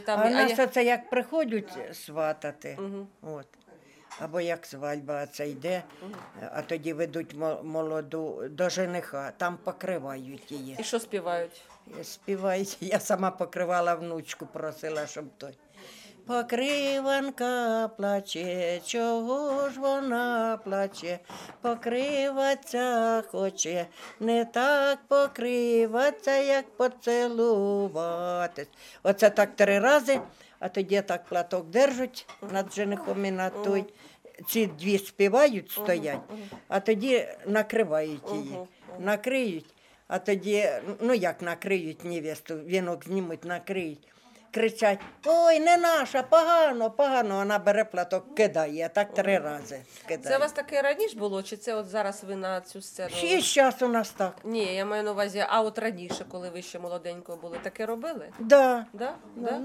А в нас оце як приходять сватати, от. Або як свадьба це йде, а тоді ведуть молоду до жениха, там покривають її. І що співають? Співають, я сама покривала внучку, просила, щоб той. Покриванка плаче, чого ж вона плаче, покриваться хоче, не так покриваться, як поцілуватись. Оце так 3 рази, а тоді так платок держать над женихом і над той. Ці 2 співають, стоять, а тоді накривають її. Накриють, а тоді, ну як накриють невесту, вінок знімуть, накриють. Кричать: ой, не наша, погано, погано. Вона бере платок, кидає, так 3 рази кидає. Це у вас таке раніше було, чи це от зараз ви на цю сцену? І зараз у нас так. Ні, я маю на увазі, а от раніше, коли ви ще молоденькою були, таке робили? Да. Да? Да?